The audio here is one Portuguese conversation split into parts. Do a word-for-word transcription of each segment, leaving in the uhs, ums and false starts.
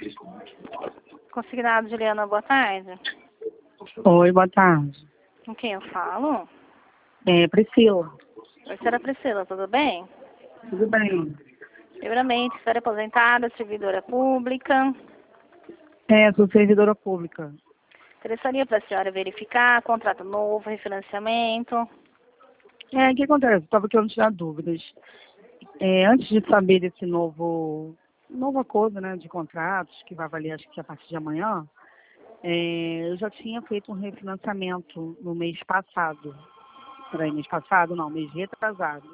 Consignado, Juliana, boa tarde. Oi, boa tarde. Com quem eu falo? É, Priscila. Oi, senhora Priscila, tudo bem? Tudo bem? Primeiramente, senhora é aposentada, servidora pública. É, sou servidora pública. Interessaria para a senhora verificar contrato novo, refinanciamento? É, o que acontece? Estava querendo tirar dúvidas. É, antes de saber desse novo, novo acordo, né, de contratos, que vai valer acho que a partir de amanhã, é, eu já tinha feito um refinanciamento no mês passado. Peraí, mês passado? Não, mês retrasado.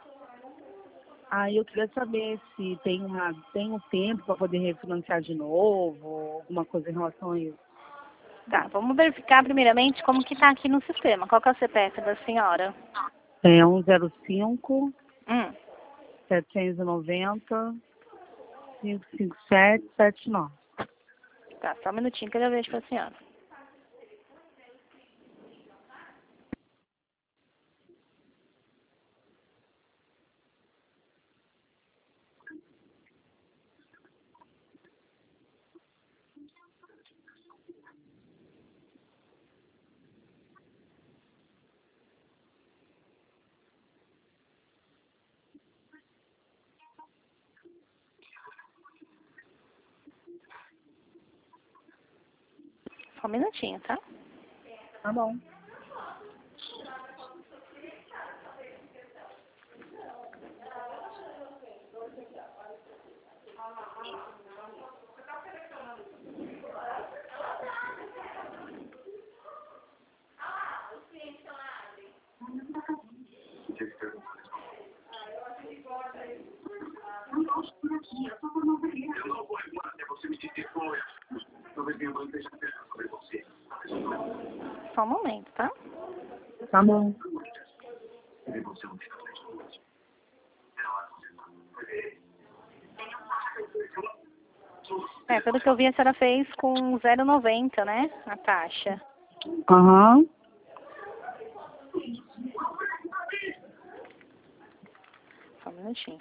Aí eu queria saber se tem, uma, tem um tempo para poder refinanciar de novo, alguma coisa em relação a isso. Tá, vamos verificar primeiramente como que está aqui no sistema. Qual que é o C P F da senhora? É um zero cinco, Hum, setecentos e noventa, cinco cinco sete, sete nove. tá, só um minutinho que eu já vejo para a senhora. Só um minutinho, tá? Tá bom. Só um momento, tá? Tá bom. É, pelo que eu vi, a senhora fez com zero vírgula noventa, né? A taxa. Aham. Só um minutinho.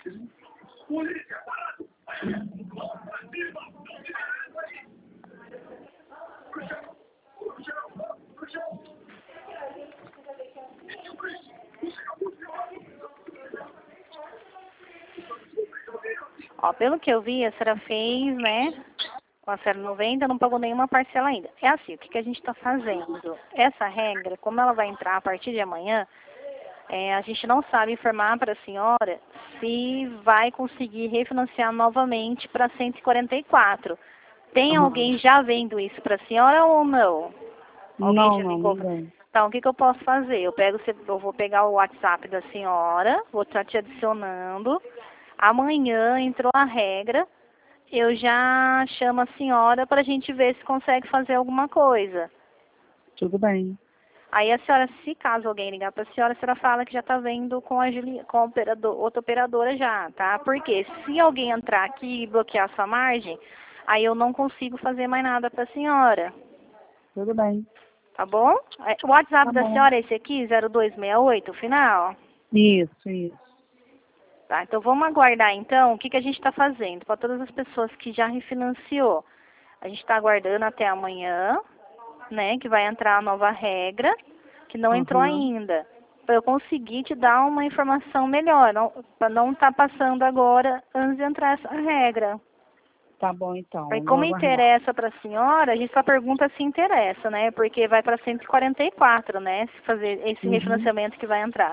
Ó, pelo que eu vi, a senhora fez, né? Com a zero vírgula noventa, não pagou nenhuma parcela ainda. É assim, o que, que a gente está fazendo? Essa regra, como ela vai entrar a partir de amanhã, é, a gente não sabe informar para a senhora se vai conseguir refinanciar novamente para cento e quarenta e quatro. Tem Aham. alguém já vendo isso para a senhora ou não? Alguém Não, já não, ligou? ninguém. Então, o que, que eu posso fazer? Eu, pego, eu vou pegar o WhatsApp da senhora, vou estar te adicionando. Amanhã entrou a regra, eu já chamo a senhora para a gente ver se consegue fazer alguma coisa. Tudo bem. Aí a senhora, se caso alguém ligar para a senhora, a senhora fala que já está vendo com a, Juli, com a operador, outra operadora já, tá? Porque se alguém entrar aqui e bloquear sua margem, aí eu não consigo fazer mais nada para a senhora. Tudo bem. Tá bom? O WhatsApp Tá da bom. senhora é esse aqui, zero dois seis oito, o final? Isso, isso. Tá, então vamos aguardar então o que, que a gente está fazendo para todas as pessoas que já refinanciou. A gente está aguardando até amanhã, né, que vai entrar a nova regra, que não entrou Aham. ainda, para eu conseguir te dar uma informação melhor, para não estar tá passando agora antes de entrar essa regra. Tá bom, então. Aí Eu vou como aguardar. interessa para a senhora, a gente só pergunta se interessa, né, porque vai para cento e quarenta e quatro, né, se fazer esse Uhum. refinanciamento que vai entrar.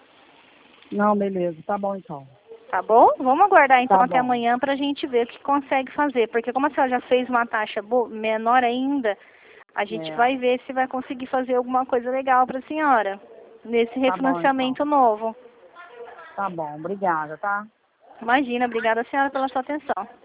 Não, beleza. Tá bom, então. Tá bom? Vamos aguardar então Tá até bom. amanhã para a gente ver o que consegue fazer. Porque como a senhora já fez uma taxa menor ainda, a gente É. vai ver se vai conseguir fazer alguma coisa legal para a senhora. Nesse Tá bom, então. refinanciamento novo. Tá bom. Obrigada, tá? Imagina, obrigada senhora pela sua atenção.